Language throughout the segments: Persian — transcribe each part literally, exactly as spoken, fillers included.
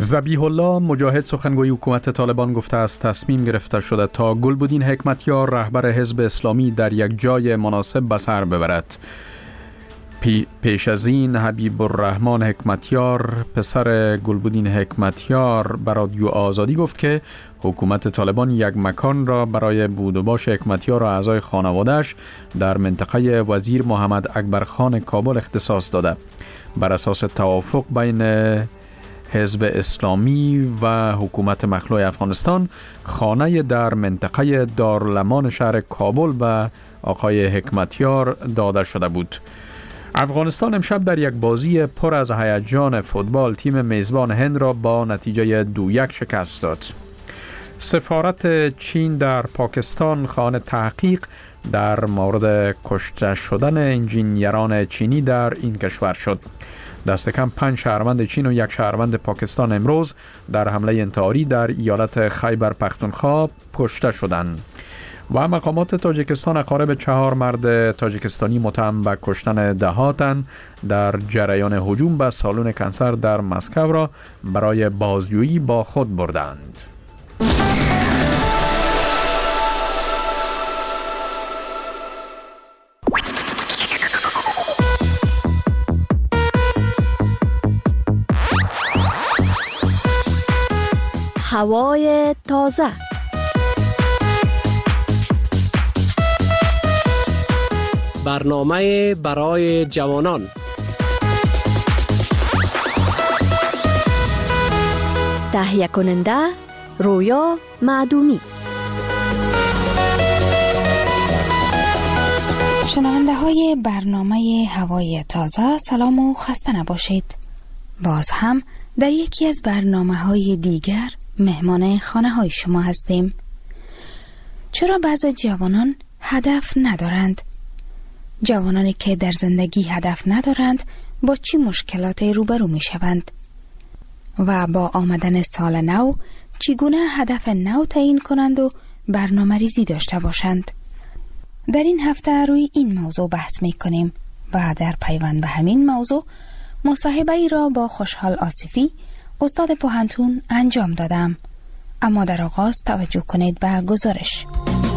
ذبیح الله مجاهد سخنگوی حکومت طالبان گفته است تصمیم گرفته شده تا گلبدین حکمتیار رهبر حزب اسلامی در یک جای مناسب به سر ببرد. پی پیش از این حبیب الرحمن حکمتیار پسر گلبدین حکمتیار به رادیو آزادی گفت که حکومت طالبان یک مکان را برای بود و باش حکمتیار و اعضای خانواده‌اش در منطقه وزیر محمد اکبر خان کابل اختصاص داده. بر اساس توافق بین حزب اسلامی و حکومت مخلوع افغانستان، خانه در منطقه دارالامان شهر کابل به آقای حکمتیار داده شده بود. افغانستان امشب در یک بازی پر از هیجان فوتبال تیم میزبان هند را با نتیجه دو یک شکست داد. سفارت چین در پاکستان خواهان تحقیق در مورد کشته شدن انجینیران چینی در این کشور شد. دست کم پنج شهروند چین و یک شهروند پاکستان امروز در حمله انتحاری در ایالت خیبر پختونخوا کشته شدند. و مقامات تاجیکستان اقارب چهار مرد تاجیکستانی متهم به کشتن ده تن در جریان هجوم به سالن کنسر در مسکو را برای بازجویی با خود بردند. هوای تازه. برنامه برای جوانان. تهیه کننده رویا معدومی. شنونده های برنامه هوای تازه، سلام و خسته نباشید. باز هم در یکی از برنامه های دیگر مهمان خانه های شما هستیم. چرا بعضی جوانان هدف ندارند؟ جوانانی که در زندگی هدف ندارند با چی مشکلاتی روبرو می شوند؟ و با آمدن سال نو چگونه هدف نو تعیین کنند و برنامه ریزی داشته باشند؟ در این هفته روی این موضوع بحث می کنیم و در پیوند به همین موضوع مصاحبه ای را با خوشحال آصفی استاد پوهنتون انجام دادم. اما در آغاز توجه کنید به گزارش.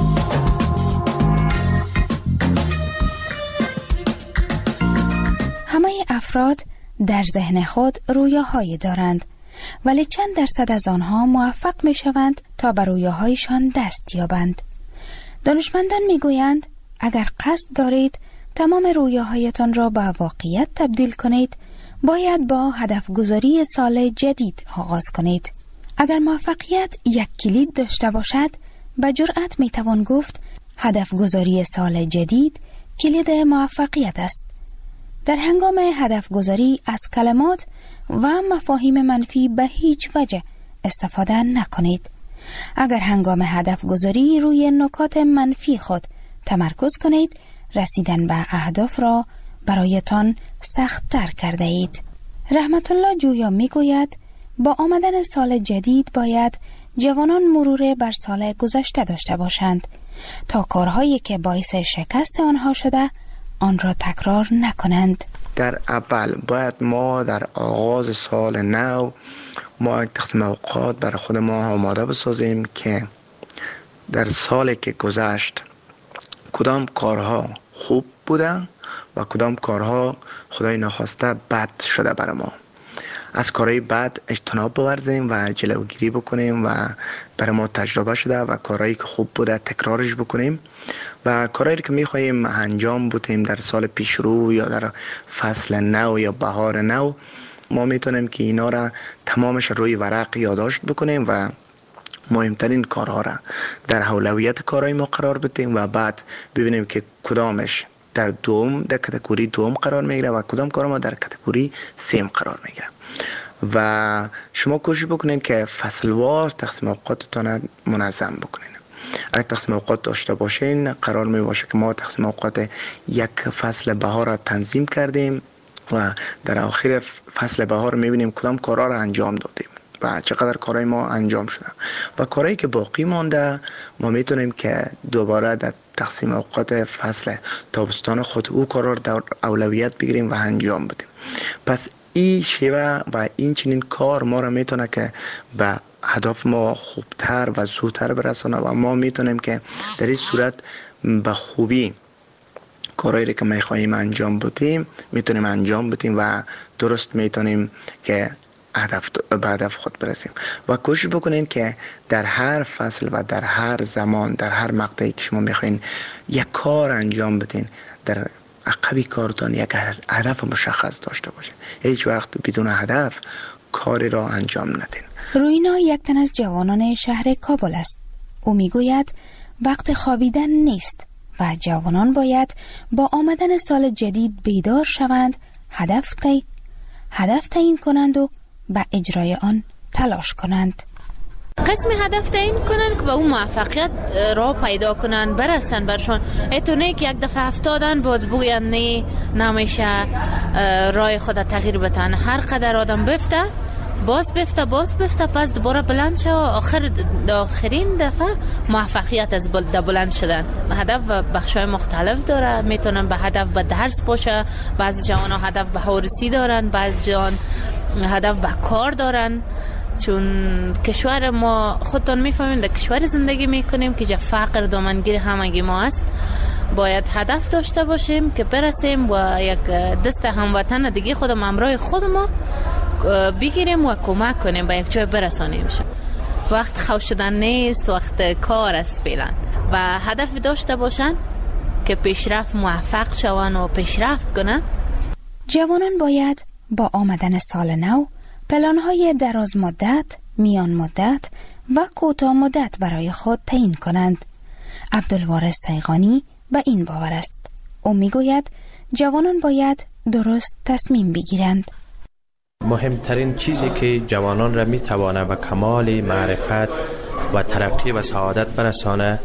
همه افراد در ذهن خود رویاهایی دارند، ولی چند درصد از آنها موفق می شوند تا به رویاهایشان دست یابند. دانشمندان می گویند اگر قصد دارید تمام رویاهایتان را به واقعیت تبدیل کنید، باید با هدف گذاری سال جدید آغاز کنید. اگر موفقیت یک کلید داشته باشد، به جرأت می توان گفت هدف گذاری سال جدید کلید موفقیت است. در هنگام هدف گذاری از کلمات و مفاهیم منفی به هیچ وجه استفاده نکنید. اگر هنگام هدف گذاری روی نکات منفی خود تمرکز کنید، رسیدن به اهداف را برایتان سخت تر کرده اید. رحمت الله جویا می گوید با آمدن سال جدید باید جوانان مرور بر سال گذشته داشته باشند تا کارهایی که باعث شکست آنها شده آن را تکرار نکنند. در اول باید ما در آغاز سال نو ما یک تقسیم اوقات برای خود ما آماده بسازیم که در سالی که گذشت کدام کارها خوب بوده و کدام کارها خدای نخواسته بد شده برای ما. از کارهای بد اجتناب بورزیم و جلوگیری بکنیم و برای ما تجربه شده و کارهایی که خوب بوده تکرارش بکنیم و کارهایی که میخواییم انجام بدیم در سال پیش رو یا در فصل نو یا بهار نو، ما میتونیم که اینا را تمامش روی ورق یادداشت بکنیم و مهمترین کارها را در اولویت کارهای ما قرار بدیم و بعد ببینیم که کدامش در دوم در کاتگوری دوم قرار میگیره و کدام کار ما در کاتگوری سیم قرار میگیره. و شما کوشش بکنین که فصلوار تقسیم اوقاتتان منظم بکنین. اگر تقسیم اوقات داشته باشین، قرار می باشه که ما تقسیم اوقات یک فصل بهار را تنظیم کردیم و در آخر فصل بهار میبینیم کدام کارها را انجام دادیم و چقدر کارهای ما انجام شده و کارهایی که باقی مانده ما میتونیم که دوباره در تقسیم اوقات فصل تابستان خود او کارها را در اولویت بگیریم و انجام بدیم. پس این شیوه و این چنین کار ما را میتونه که به هدف ما خوبتر و زودتر برسانه و ما میتونیم که در این صورت به خوبی کارهایی که میخواهیم انجام بدیم میتونیم انجام بدیم و درست میتونیم که هدف به هدف خود برسیم و کوشش بکنین که در هر فصل و در هر زمان در هر مقطعی که شما میخواین یک کار انجام بدین در عقبی کارتان یک هدف مشخص داشته باشین. هیچ وقت بدون هدف کاری را انجام ندین. روینا یک تن از جوانان شهر کابل است. او میگوید وقت خوابیدن نیست و جوانان باید با آمدن سال جدید بیدار شوند، هدف تی هدف تعیین کنند و به اجرای آن تلاش کنند. قسم هدف تعیین کنند که به اون موفقیت را پیدا کنند برسن برشان. اتونه که یک دفعه افتادن بود بگوین نه نمیشه رای خود تغییر بدن. هر قدر آدم بفته باز بفته باز بفته پس دوباره بلند شد آخر آخرین دفعه موفقیت از بلند شدن. هدف بخشای مختلف داره. میتونن به هدف به درس باشه، بعضی جوان ها هدف به هورسی دارن، بعضی جوان هدف به کار دارن. چون کشور ما خودتون میفهمید در کشور زندگی میکنیم که جا فقر دامنگیر همگی ما است. باید هدف داشته باشیم که برسیم و یک دست هموطن دیگه خودم همراه خود ما بگیریم و کمک کنیم به یک جای برسانیم. وقت خوش شدن نیست، وقت کار است فعلا و هدف داشته باشن که پیشرفت موفق شون و پیشرفت کنن. جوانان باید با آمدن سال نو پلان‌های دراز مدت، میان مدت و کوتاه مدت برای خود تعیین کنند. عبدالوارث تیغانی به این باور است. او میگوید جوانان باید درست تصمیم بگیرند. مهمترین چیزی که جوانان را میتوانه به کمال معرفت و ترقی و سعادت برسانه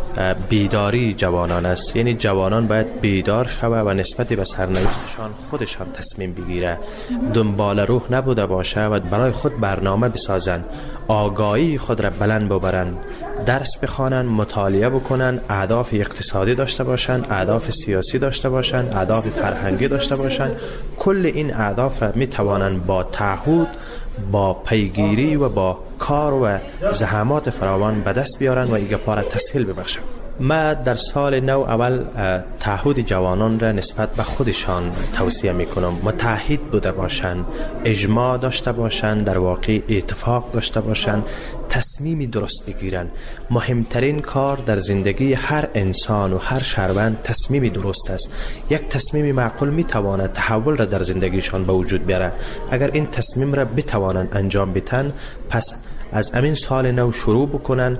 بیداری جوانان است. یعنی جوانان باید بیدار شوه و نسبت به سرنوشتشان خودشان تصمیم بگیره، دنبال روح نبوده باشه و برای خود برنامه بسازن، آگاهی خود را بلند ببرن، درس بخوانن، مطالعه بکنن، اهداف اقتصادی داشته باشن، اهداف سیاسی داشته باشن، اهداف فرهنگی داشته باشن. کل این اهداف را می توانن با تعهد، با پیگیری و با کار و زحمات فراوان به دست بیارن و ایگه پاره تسهیل ببخشن. ما در سال نو اول تعهد جوانان را نسبت به خودشان توصیه میکنم. متحد بوده باشن، اجماع داشته باشن، در واقع اتفاق داشته باشن، تصمیمی درست بگیرن. مهمترین کار در زندگی هر انسان و هر شهروند تصمیمی درست است. یک تصمیمی معقول میتواند تحول را در زندگیشان به وجود بیاره. اگر این تصمیم را بتوانند انجام بدن، پس از امین سال نو شروع بکنن.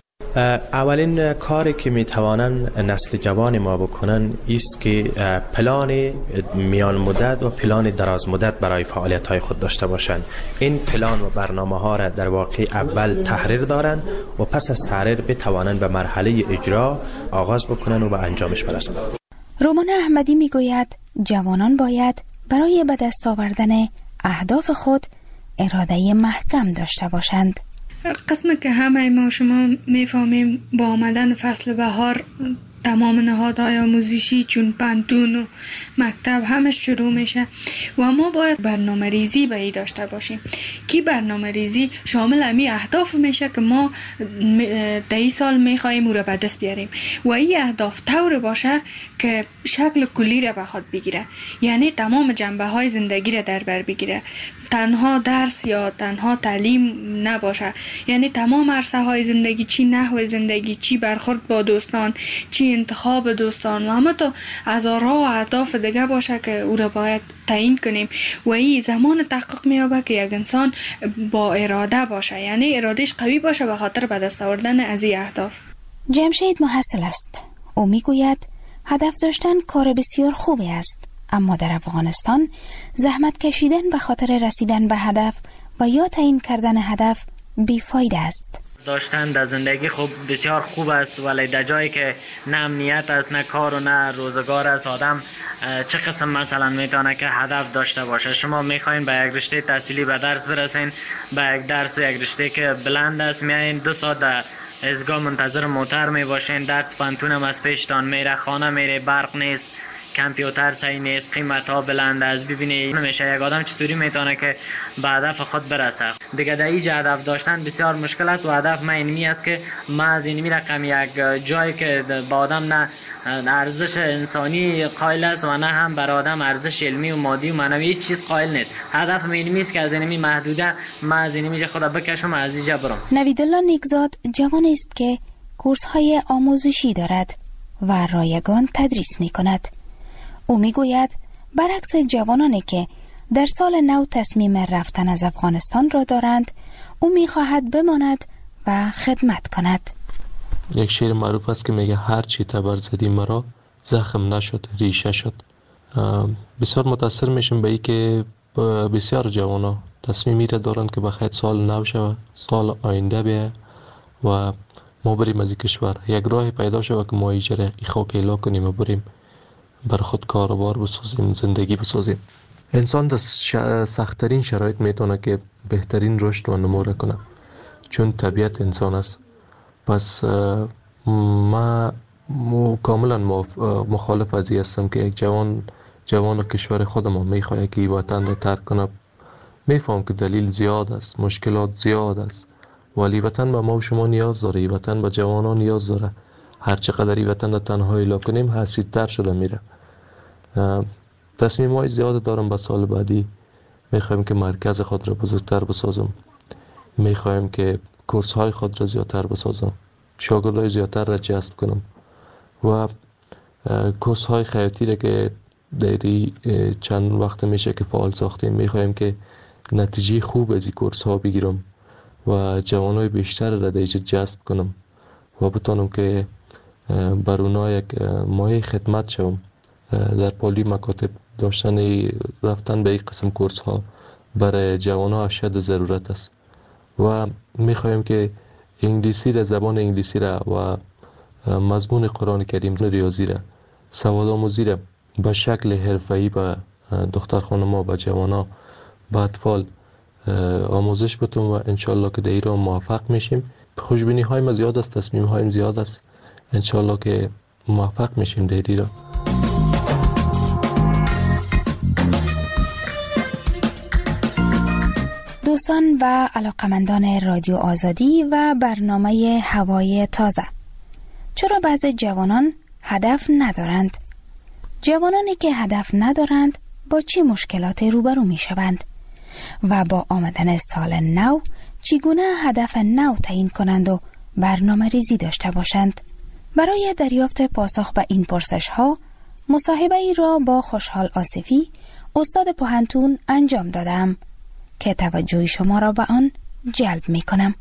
اولین کاری که میتوانن نسل جوان ما بکنن است که پلان میان مدت و پلان دراز مدت برای فعالیت های خود داشته باشن. این پلان و برنامه ها را در واقع اول تحریر دارن و پس از تحریر بتوانن به مرحله اجرا آغاز بکنن و به انجامش برسن. رومان احمدی میگوید جوانان باید برای به دست آوردن اهداف خود اراده محکم داشته باشند. قسم که همه ما شما میفهمیم با آمدن فصل بهار تمام نهادهای آموزشی چون پانتون و مکتب همه شروع میشه و ما باید برنامه ریزی به ای داشته باشیم که برنامه ریزی شامل امی اهداف میشه که ما در این سال میخواییم او را به دست بیاریم و این اهداف طور باشه که شکل کلی را به خود بگیره، یعنی تمام جنبه های زندگی را در بر بگیره، تنها درس یا تنها تعلیم نباشه، یعنی تمام عرصه های زندگی، چی نحو زندگی، چی برخورد با دوستان، چی انتخاب دوستان و همه تا هزارها و اهداف دیگه باشه که او را باید تعیین کنیم و این زمان تحقق میابه که یک انسان با اراده باشه، یعنی ارادهش قوی باشه به خاطر به دست آوردن از این اهداف. جمشید محصل است. او میگوید هدف داشتن کار بسیار خوبی است، اما در افغانستان زحمت کشیدن به خاطر رسیدن به هدف و یا تعیین کردن هدف بیفایده است. داشتن در زندگی خوب بسیار خوب است، ولی در جایی که نه امنیت است، نه کار و نه روزگار است، آدم چه قسم مثلا میتونه که هدف داشته باشه؟ شما میخواین به یک رشته تحصیلی به درس برسین، به یک درس و یک رشته که بلند است، میایین دو ساعت در ایستگاه منتظر موتر میباشین، درس پانتون هم از پیشتان میره، خانه میره، برق نیست، کامپیوتر صحیح نیست، قیمت ها بلند است، ببینی نمیشه یک آدم چطوری میتونه که به هدف خود برسه. دیگه در اینجا هدف داشتن بسیار مشکل است و هدف من اینمی است که ما از اینمی رقم یک جایی که با آدم نه ارزش انسانی قائل است و نه هم بر آدم ارزش علمی و مادی و معنوی هیچ چیز قائل نیست. هدف من اینمی است که از اینمی محدوده ما از اینمی خدا بکشم و از اینجا برم. نویدالله نیکزاد جوانی است که کورس های آموزشی دارد و رایگان تدریس می کند. او می گوید برعکس جوانانی که در سال نو تصمیم رفتن از افغانستان را دارند، او می خواهد بماند و خدمت کند. یک شعر معروف است که میگه هر چی تبر زدی مرا زخم نشد ریشه شد. بسیار متاثر میشم به این که بسیار جوانا تصمیمی را دارند که بخیر سال نو شود، سال آینده بیه و ما بریم از این کشور. یک راه پیدا شود که ما ایجره این خاک ایلا کنیم و بریم بر خود کاروبار بسازیم، زندگی بسازیم. انسان در سخت‌ترین شرایط میتونه که بهترین رشد و نمو کنه، چون طبیعت انسان است. پس ما کاملا مخالف از این هستم که یک جوان جوان کشور خودمان میخواد که وطن را ترک کنه. میفهم که دلیل زیاد است، مشکلات زیاد است، ولی وطن به ما و شما نیاز داره، وطن به جوانان نیاز داره. هر چقدر این وطن را تنها ایلا کنیم حسیدتر شده میره. تصمیم های زیاد دارم به سال بعدی. میخوایم که مرکز خود را بزرگتر بسازم، میخوایم که کورس های خود را زیادتر بسازم، شاگردای زیادتر را جذب کنم و کورس های خیاطی را که دیری چند وقت میشه که فعال ساختیم، میخوایم که نتیجه خوب از این کورس ها بگیرم و جوانای بیشتر را دیجا جذب کنم و بتانم که بر اونا یک مایه خدمت شوم. در پالی مکاتب داشتن رفتن به این قسم کورس ها برای جوان ها اشد ضرورت است و میخوایم که انگلیسی را، زبان انگلیسی را و مضمون قرآن کریم، ریاضی را، سواد آموزی را به شکل حرفه‌ای به دختر خانم ها، به جوان ها، به اطفال آموزش بتم و انشالله که در ایران موفق میشیم. خوشبینی های ما زیاد است، تصمیم هایم زیاد است، انشالله که موفق میشیم در ایران. دوستان و علاقمندان رادیو آزادی و برنامه هوای تازه، چرا بعضی جوانان هدف ندارند؟ جوانانی که هدف ندارند با چه مشکلاتی روبرو می شوند؟ و با آمدن سال نو چگونه هدف نو تعیین کنند و برنامه ریزی داشته باشند؟ برای دریافت پاسخ به این پرسش ها مصاحبه ای را با خوشحال آصفی، استاد پوهنتون انجام دادم که توجه شما را به آن جلب می کنم.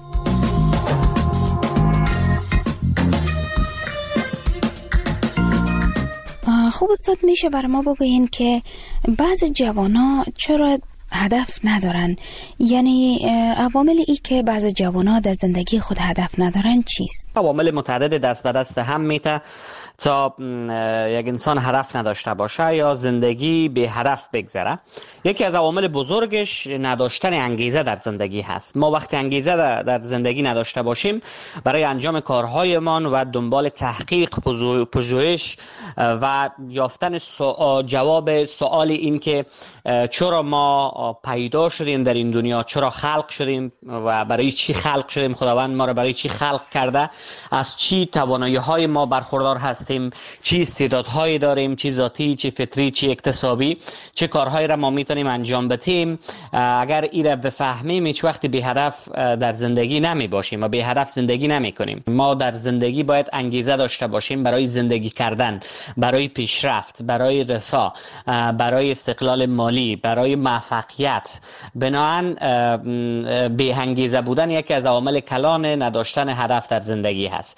خوب استاد، میشه بر ما بگوین که بعض جوانا چرا هدف ندارن؟ یعنی عوامل ای که بعض جوانا در زندگی خود هدف ندارن چیست؟ عوامل متعدد دست به دست هم میته تا یک انسان هدف نداشته باشه یا زندگی به هدف بگذره. یکی از عوامل بزرگش نداشتن انگیزه در زندگی هست. ما وقتی انگیزه در زندگی نداشته باشیم برای انجام کارهایمان و دنبال تحقیق، پژوهش و یافتن سو... جواب سوال این که چرا ما پیدا شدیم در این دنیا، چرا خلق شدیم و برای چی خلق شدیم، خداوند ما را برای چی خلق کرده، از چی توانایی های ما برخوردار هستیم، چی استعدادهایی داریم، چی ذاتی، چی فطری، چی اکتسابی، چه کارهایی را ما میتونیم انجام بدیم. اگر این را بفهمیم هیچ وقت بی هدف در زندگی نمی باشیم و بی هدف زندگی نمی کنیم. ما در زندگی باید انگیزه داشته باشیم برای زندگی کردن، برای پیشرفت، برای رفاه، برای استقلال مالی، برای موفقیت. بنابراین بی انگیزه بودن یکی از عوامل کلان نداشتن هدف در زندگی هست.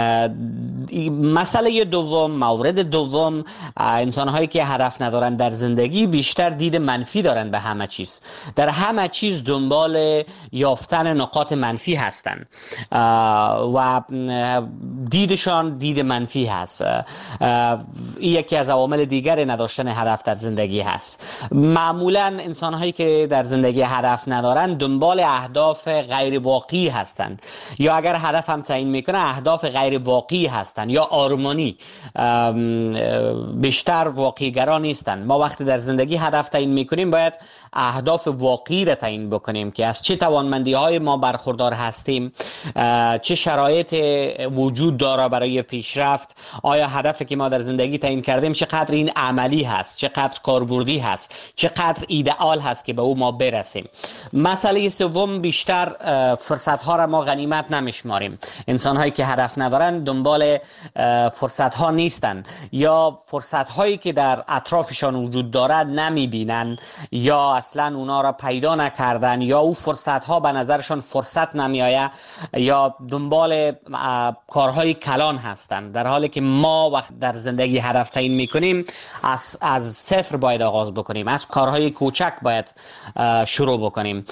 مسئله دوم، مورد دوم، انسان هایی که هدف ندارن در زندگی بیشتر دید منفی دارن به همه چیز. در همه چیز دنبال یافتن نقاط منفی هستن و دیدشان دید منفی هست. این یکی از عوامل دیگر نداشتن هدف در زندگی هست. معمولا انسان هایی که در زندگی هدف ندارن دنبال اهداف غیر واقعی هستن، یا اگر هدف هم تعیین میکنه اهداف غیر واقعی هستن یا آرمانی زمانی بیشتر واقعی‌گرا نیستند. ما وقتی در زندگی هدف تعیین میکنیم باید اهداف واقعی را تعیین بکنیم که از چه توانمندی های ما برخوردار هستیم، چه شرایط وجود داره برای پیشرفت، آیا هدفی که ما در زندگی تعیین کردیم چقدر این عملی هست، چقدر کاربردی هست، چقدر ایدئال هست که به او ما برسیم. مسئله سوم، بیشتر فرصت ها را ما غنیمت نمیشماریم. انسان هایی که هدف ندارن دنبال فرصت ها نیستن یا فرصت هایی که در اطرافشان وجود دارد نمیبینن یا اصلا اونا را پیدا نکردن یا او فرصت ها به نظرشان فرصت نمیآید یا دنبال کارهای کلان هستند، در حالی که ما وقت در زندگی هدف تعیین میکنیم از از صفر باید آغاز بکنیم، از کارهای کوچک باید شروع بکنیم.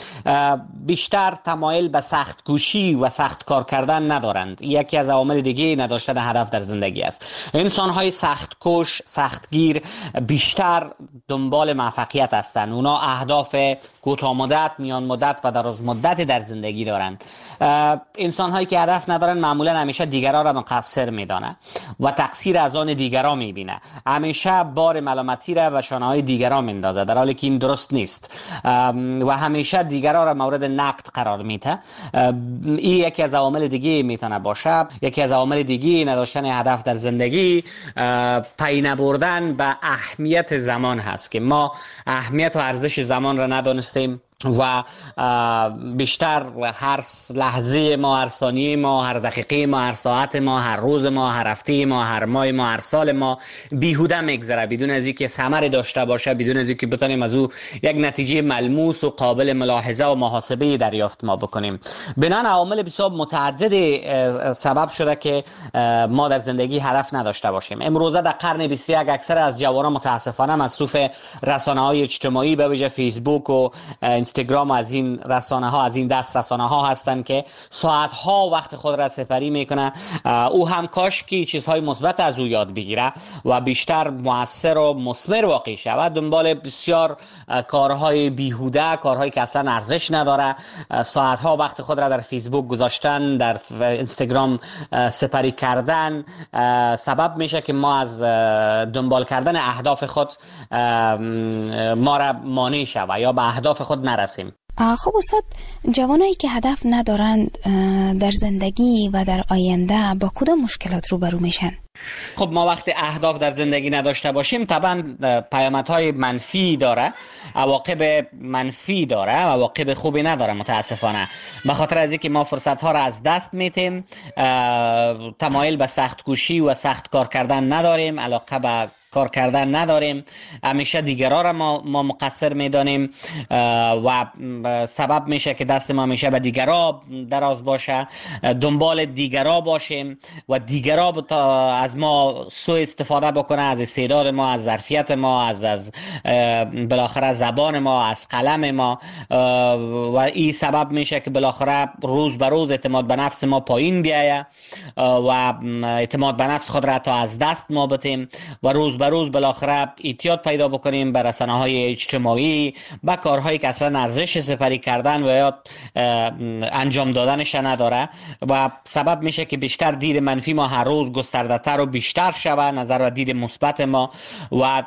بیشتر تمایل به سخت کوشی و سخت کار کردن ندارند. یکی از عوامل دیگه نداشتن هدف در زندگی است. انسان های سخت کوش، سختگیر بیشتر دنبال موفقیت هستند. اونا اهداف کوتاه مدت، میان مدت و دراز مدت در زندگی دارند. انسان هایی که هدف ندارن معمولا همیشه دیگران را مقصر میدانه و تقصیر از آن دیگران میبینه. همیشه بار ملامتی را به شانه های دیگران میندازه، در حالی که این درست نیست و همیشه دیگران را مورد نقد قرار میده. این یکی از عوامل دیگه میتونه باشه. یکی از عوامل دیگه نداشتن هدف در زندگی پی نبردن به اهمیت زمان هست که ما اهمیت و ارزش زمان را ندانستیم و بیشتر هر لحظه ما، هر ثانیه ما، هر دقیقه ما، هر ساعت ما، هر روز ما، هر هفته ما، هر ماه ما، هر سال ما بیهوده میگذره بدون از اینکه ثمری داشته باشه، بدون از اینکه بتونیم از او یک نتیجه ملموس و قابل ملاحظه و محاسبه دریافت ما بکنیم. بنان عوامل بسیار متعدد سبب شده که ما در زندگی هدف نداشته باشیم. امروزه در قرن بیست و یک اکثر از جوانان متاسفانه مصروف رسانه‌های اجتماعی به ویژه فیسبوک و اینستاگرام از این رسانه ها، از این دست رسانه ها هستند که ساعت ها وقت خود را سپری میکنه. او هم کاش که چیزهای مثبت از او یاد بگیره و بیشتر موثر و مثمر واقع شود. دنبال بسیار کارهای بیهوده، کارهایی که اصلا ارزش نداره، ساعت ها وقت خود را در فیسبوک گذاشتن، در اینستاگرام سپری کردن سبب میشه که ما از دنبال کردن اهداف خود ما را مانع شود یا به اهداف خود نرسیم. خب استاد، جوانایی که هدف ندارند در زندگی و در آینده با کدام مشکلات روبرو میشن؟ خب ما وقتی اهداف در زندگی نداشته باشیم طبعا پیامدهای منفی داره، عواقب منفی داره، عواقب خوبی نداره متاسفانه. به خاطر از اینکه ما فرصت ها را از دست میتیم، تمایل به سخت کوشی و سخت کار کردن نداریم، علاقه به کار کردن نداریم، همیشه دیگران را ما, ما مقصر میدانیم و سبب میشه که دست ما همیشه به دیگران دراز باشه، دنبال دیگران باشیم و دیگران از ما سوء استفاده بکنه، از استعداد ما، از ظرفیت ما، از از بالاخره زبان ما، از قلم ما و این سبب میشه که بالاخره روز به روز اعتماد به نفس ما پایین بیایه و اعتماد به نفس خود را تا از دست ما بتیم و روز به روز بالاخره اعتیاد پیدا بکنیم به رسانه‌های اجتماعی، به کارهایی که اصلا ارزش سپری کردن و یا انجام دادنش نداره و سبب میشه که بیشتر دید منفی ما هر روز گسترده‌تر و بیشتر شود، نظر و دید مثبت ما و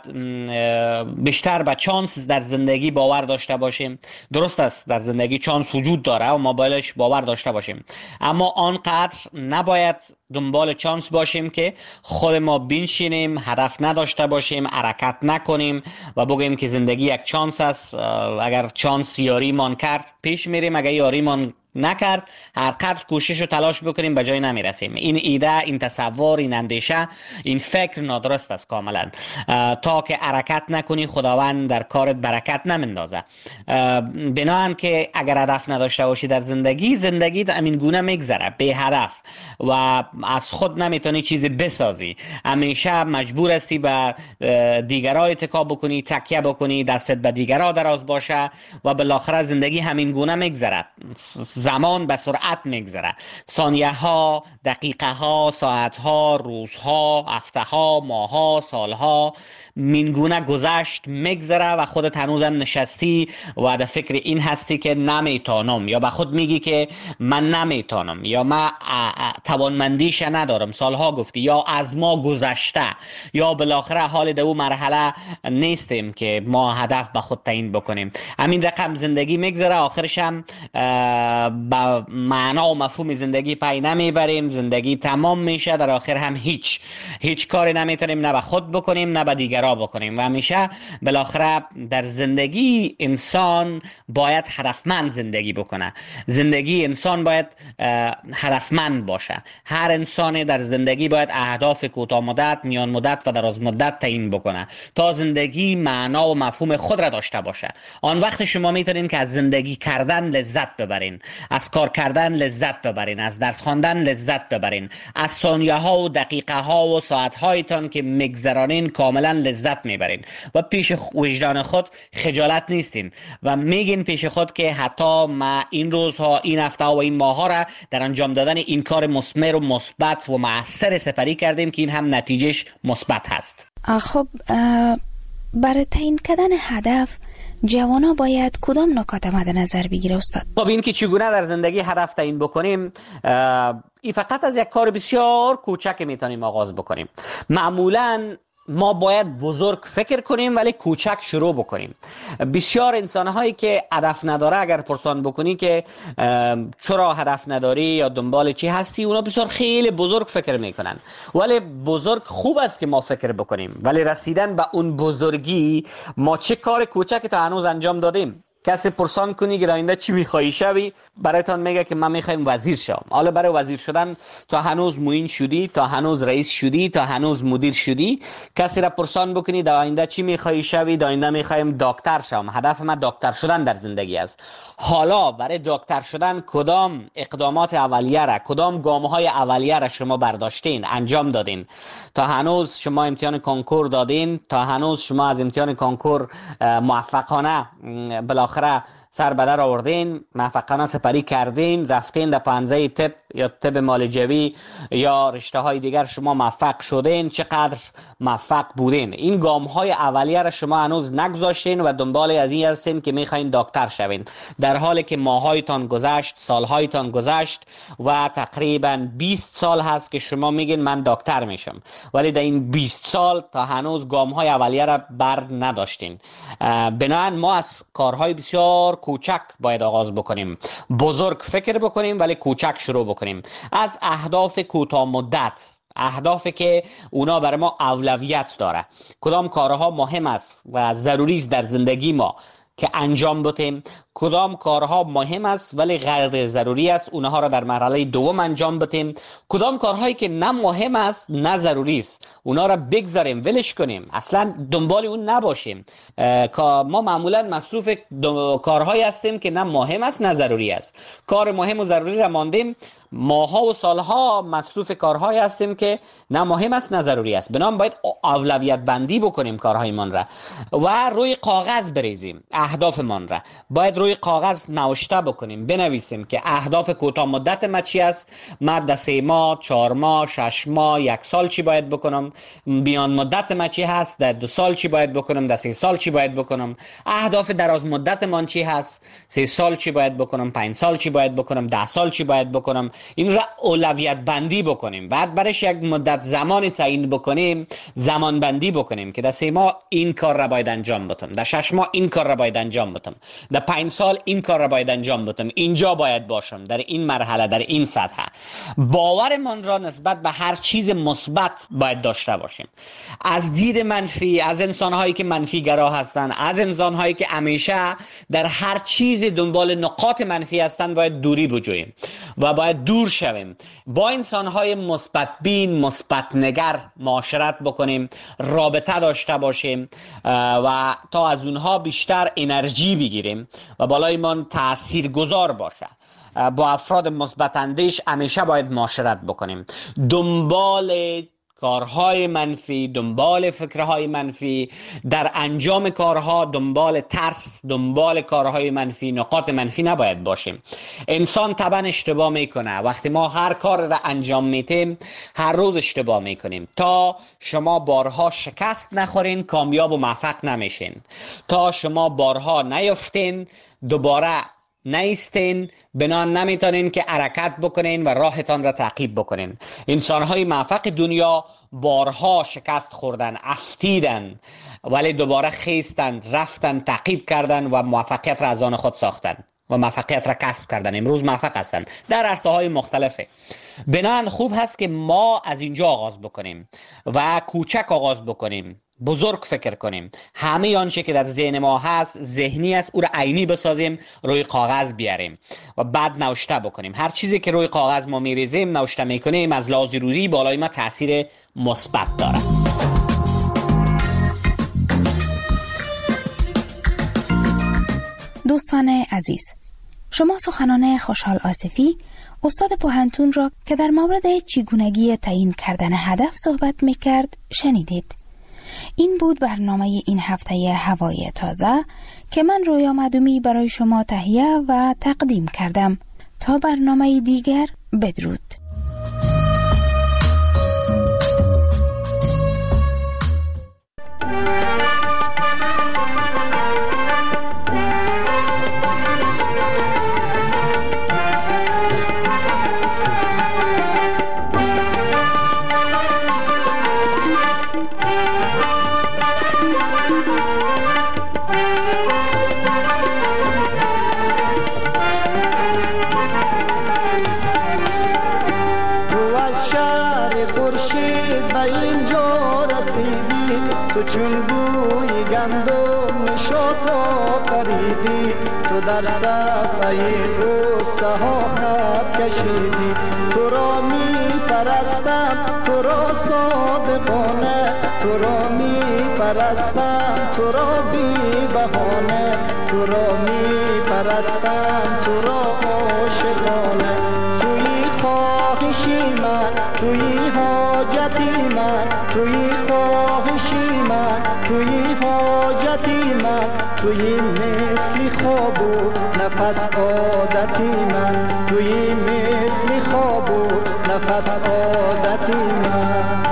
بیشتر به چانس در زندگی باور داشته باشیم. درست است در زندگی چانس وجود داره و ما بایدش باور داشته باشیم، اما آنقدر نباید دنبال چانس باشیم که خود ما بنشینیم، هدف نداشته باشیم، حرکت نکنیم و بگیم که زندگی یک چانس است، اگر چانس یاری مان کرد پیش میریم، اگر یاری مان نکرد هر قدر کوشش و تلاش بکنیم به جای نمیرسیم. این ایده، این تصور، این اندیشه، این فکر نادرست است کاملا. تا که حرکت نکنی خداوند در کارت برکت نمیندازه. بنابراین که اگر هدف نداشته باشی در زندگی، زندگی همین گونه میگذره بی هدف و از خود نمیتونی چیزی بسازی. همیشه مجبور هستی به دیگران اتکا بکنی، تکیه بکنی، دستت به دیگران دراز باشه و بالاخره زندگی همین گونه میگذره. زمان به سرعت میگذره، ثانیه ها، دقیقه ها، ساعت ها، روزها، هفته ها، ماه ها، سال ها مینگونه گذشت میگذره و خودت هنوزم نشستی و در فکر این هستی که نمیتونم، یا به خود میگی که من نمیتونم، یا من توانمندیش ندارم، سالها گفتی، یا از ما گذشته، یا بالاخره حال دو مرحله نیستیم که ما هدف به خود تعیین بکنیم. همین رقم زندگی میگذره، آخرش هم با معنا و مفهوم زندگی پی نمیبریم، زندگی تمام میشه، در آخر هم هیچ هیچ کاری نمیتونیم نه به خود بکنیم نه به دیگرا بکنیم. و همیشه بالاخره در زندگی انسان باید هدفمند زندگی بکنه. زندگی انسان باید هدفمند باشه. هر انسان در زندگی باید اهداف کوتاه مدت، میان مدت و دراز مدت تعیین بکنه تا زندگی معنا و مفهوم خود را داشته باشه. آن وقت شما میتونین که از زندگی کردن لذت ببرین، از کار کردن لذت ببرین، از درس خواندن لذت ببرین، از ثانیه ها و دقیقه ها و ساعت هایتان که میگذرانین کاملا لذت میبرین و پیش وجدان خود خجالت نیستین و میگین پیش خود که حتی ما این روزها، این هفته و این ماه ها را در انجام دادن این کار مثمر و مثبت و مؤثر سپری کردیم که این هم نتیجهش مثبت هست. خب برای تعیین کردن هدف جوانا باید کدام نکات مد نظر بگیره استاد؟ خب این که چگونه در زندگی هدف تعیین بکنیم، این فقط از یک کار بسیار کوچک میتونیم آغاز بکنیم. معمولاً ما باید بزرگ فکر کنیم ولی کوچک شروع بکنیم. بسیار انسان‌هایی که هدف نداره اگر پرسان بکنی که چرا هدف نداری یا دنبال چی هستی، اونا بسیار خیلی بزرگ فکر میکنن. ولی بزرگ خوب است که ما فکر بکنیم، ولی رسیدن به اون بزرگی ما چه کار کوچکی تا هنوز انجام دادیم. کسی پرسان کنی که آینده چی میخوایی شوی، برایتان میگه که من میخوایم وزیر شوم. حالا برای وزیر شدن تا هنوز معین شدی، تا هنوز رئیس شدی، تا هنوز مدیر شدی. کسی را پرسان بکنی در آینده چی میخوایی شوی، در آینده میخوایم دکتر شوم، هدف من دکتر شدن در زندگی است. حالا برای دکتر شدن کدام اقدامات اولیه را، کدام گام‌های اولیه را شما برداشتین، انجام دادین؟ تا هنوز شما امتحان کنکور دادین، تا هنوز شما از امتحان کنکور موفقانه بالاخره سر به در آوردین، موفقانه سپری کردین، رفتین در پنزه طب یا طب معالجوی یا رشته های دیگر شما موفق شدین، چقدر موفق بودین؟ این گام های اولیه را شما هنوز نگذاشتین و دنبال از این هستین که میخواین دکتر شوین، در حالی که ماهایتان گذشت، سالهایتان گذشت و تقریبا بیست سال هست که شما میگین من دکتر میشم، ولی در این بیست سال تا هنوز گام های اولیه را بر نداشتین. بنابراین ما از کارهای بسیار کوچک باید آغاز بکنیم، بزرگ فکر بکنیم ولی کوچک شروع بکنیم. از اهداف کوتاه مدت، اهدافی که اونا برای ما اولویت داره، کدام کارها مهم است و ضروری است در زندگی ما که انجام بدیم، کدام کارها مهم است ولی غیر ضروری است اونها را در مرحله دوم انجام بدیم، کدام کارهایی که نه مهم است نه ضروری است اونها را بگذاریم، ولش کنیم، اصلا دنبال اون نباشیم. ما معمولا مصروف کارهایی هستیم که نه مهم است نه ضروری است. کار مهم و ضروری را ماندیم، ماها و سالها مصروف کارهایی هستیم که نه مهم است نه ضروری است. بنابراین باید اولویت بندی بکنیم کارهایمان را و روی کاغذ بریزیم اهدافمان را. باید روی کاغذ نوشته بکنیم، بنویسیم که اهداف کوتاه مدت ما چی است، من در سه ماه، چهار ماه، شش ماه، یک سال چی باید بکنم، میان مدت ما چی هست، در دو سال چی باید بکنم، در سه سال چی باید بکنم، اهداف دراز مدت من چی هست، سه سال چی باید بکنم، پنج سال چی باید بکنم، ده سال چی باید بکنم. این را اولویت بندی بکنیم. بعد برش یک مدت زمان تعیین بکنیم، زمان بندی بکنیم که در سه ماه این کار را باید انجام بدم، در شش ماه این کار را باید انجام بدم، در پنج سال این کار را باید انجام بدم، اینجا باید باشم، در این مرحله، در این سطح. باورمان را نسبت به هر چیز مثبت باید داشته باشیم. از دید منفی، از انسان‌هایی که منفی گرا هستند، از انسان‌هایی که همیشه در هر چیز دنبال نقاط منفی هستند باید دوری بجوییم و باید دور شویم. با انسان‌های مثبت بین، مثبت نگر معاشرت بکنیم، رابطه داشته باشیم و تا از اونها بیشتر انرژی بگیریم و بالایمان تأثیر گذار باشه. با افراد مثبت اندیش همیشه باید معاشرت بکنیم. دنبال کارهای منفی، دنبال فکرهای منفی، در انجام کارها دنبال ترس، دنبال کارهای منفی، نقاط منفی نباید باشیم. انسان طبعا اشتباه میکنه. وقتی ما هر کار را انجام میتیم هر روز اشتباه میکنیم. تا شما بارها شکست نخورین کامیاب و موفق نمیشین. تا شما بارها نیفتین دوباره نیستین، بنان نمیتونین که حرکت بکنین و راهتان را تعقیب بکنین. انسانهای موفق دنیا بارها شکست خوردن، افتیدن، ولی دوباره خیستن، رفتن، تعقیب کردن و موفقیت را از آن خود ساختن و موفقیت را کسب کردن. امروز موفق هستن در عرصه های مختلفه. بنان خوب هست که ما از اینجا آغاز بکنیم و کوچک آغاز بکنیم، بزرگ فکر کنیم. همه آنچه که در ذهن ما هست ذهنی است، او را عینی بسازیم، روی کاغذ بیاریم و بعد نوشته بکنیم. هر چیزی که روی کاغذ ما میریزیم، نوشته میکنیم، از لحاظ روحی بالای ما تاثیر مثبت داره. دوستان عزیز، شما سخنان خوشحال آصفی استاد پوهنتون را که در مورد چگونگی تعیین کردن هدف صحبت میکرد شنیدید. این بود برنامه این هفته هوای تازه که من رویا معدومی برای شما تهیه و تقدیم کردم. تا برنامه دیگر، بدرود. چون بوی گندم نشاط آفریدی، تو در صفحه غصه ها خط کشیدی. تو را می پرستم، تو را صادقانه، تو را می پرستم، تو را بی بهانه، تو را می پرستم، تو را عاشقانه. توی خواهشی من، توی حاجتی من، توی خواهشی من، توی حاجتی من، توی مثل خواب و نفس عادتی من، توی مثل خواب و نفس عادتی من.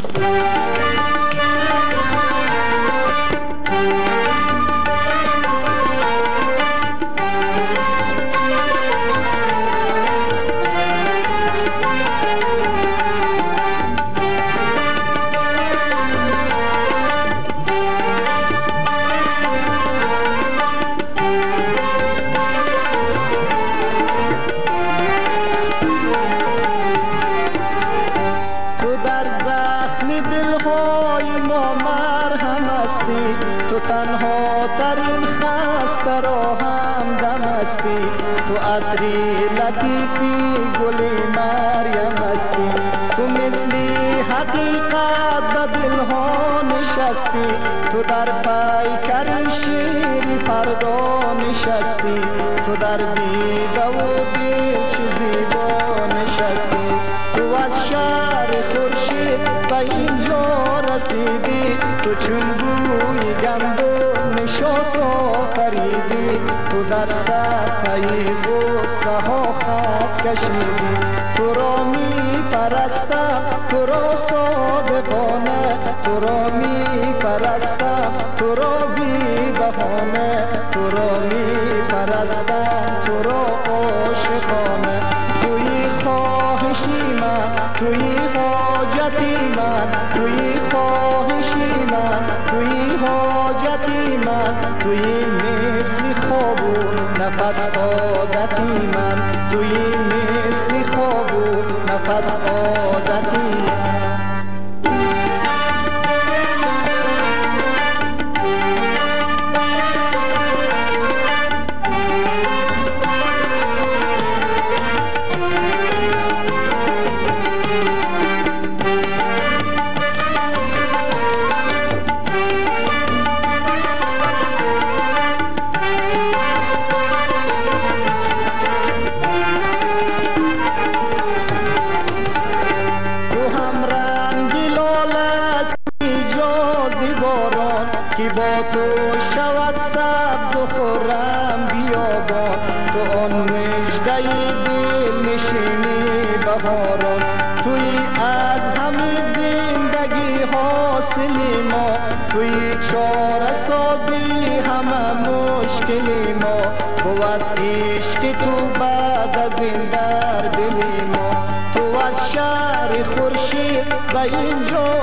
تنها ترین خسته را هم دم هستی، تو عطری لطیفی گلی مریم هستی. تو مثلی حقیقت به دلها نشستی، تو در پیکر شیری فردا نشستی. تو در دیده و دل چه زیبا نشستی. تو از شهر خورشید به اینجا رسیدی، تو چون بوی گندم نشاط آفریدی. تو در صفحه غصه ها خط کشیدی. تو را می پرستم، تو را صادقانه، تو را می پرستم، تو را بی بهانه، تو را می پرستم، تو را عاشقانه. توی خواهشی من، توی حاجتی من، توی خواهشی من، توی حاجتی من، توی مثل خواب و نفس عادتی من، توی مثل خواب و نفس عادتی من. که با تو شود سبز و خرم بیابان، تو آن مژده دل نشینی بهاران، توی از همه زندگی حاصل ما، توی چاره سازی همه مشکل ما، بود عشق تو بعد از این در دل ما، تو از شهر خورشید به اینجا